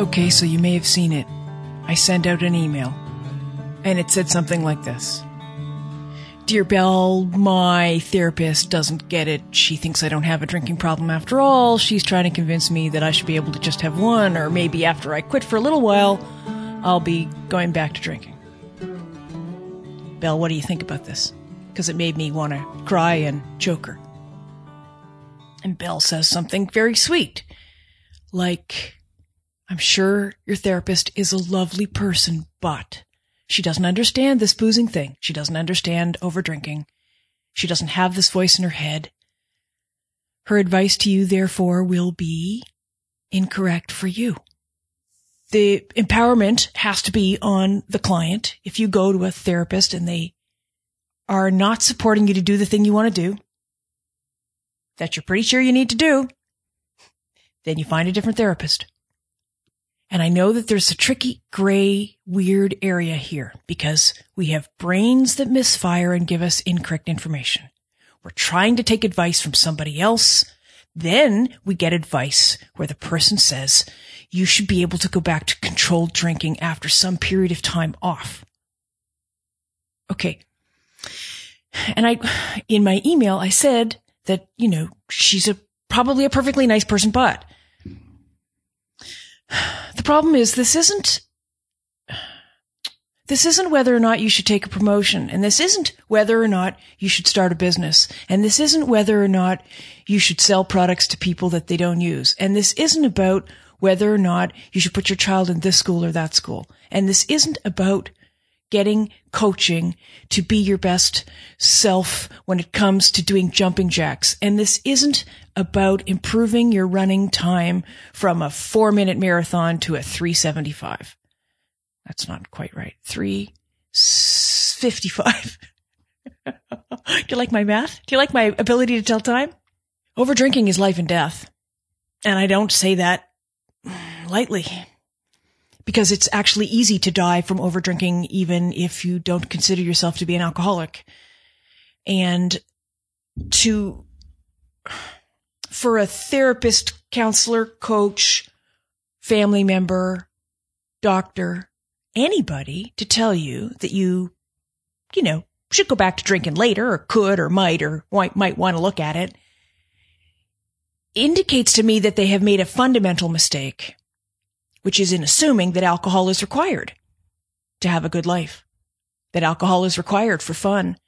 Okay, so you may have seen it. I sent out an email, and it said something like this. Dear Belle, my therapist doesn't get it. She thinks I don't have a drinking problem after all. She's trying to convince me that I should be able to just have one, or maybe after I quit for a little while, I'll be going back to drinking. Belle, what do you think about this? Because it made me want to cry and choke her. And Belle says something very sweet. Like, I'm sure your therapist is a lovely person, but she doesn't understand this boozing thing. She doesn't understand overdrinking. She doesn't have this voice in her head. Her advice to you, therefore, will be incorrect for you. The empowerment has to be on the client. If you go to a therapist and they are not supporting you to do the thing you want to do, that you're pretty sure you need to do, then you find a different therapist. And I know that there's a tricky, gray, weird area here because we have brains that misfire and give us incorrect information. We're trying to take advice from somebody else. Then we get advice where the person says, you should be able to go back to controlled drinking after some period of time off. Okay. And in my email, I said that, she's probably a perfectly nice person, but the problem is this isn't whether or not you should take a promotion, and this isn't whether or not you should start a business, and this isn't whether or not you should sell products to people that they don't use, and this isn't about whether or not you should put your child in this school or that school, and this isn't about getting coaching to be your best self when it comes to doing jumping jacks. And this isn't about improving your running time from a 4-minute marathon to a 3:75. That's not quite right. 3:55. Do you like my math? Do you like my ability to tell time? Overdrinking is life and death. And I don't say that lightly. Because it's actually easy to die from overdrinking even if you don't consider yourself to be an alcoholic. And for a therapist, counselor, coach, family member, doctor, anybody to tell you that you should go back to drinking later or could or might want to look at it indicates to me that they have made a fundamental mistake, which is in assuming that alcohol is required to have a good life, that alcohol is required for fun,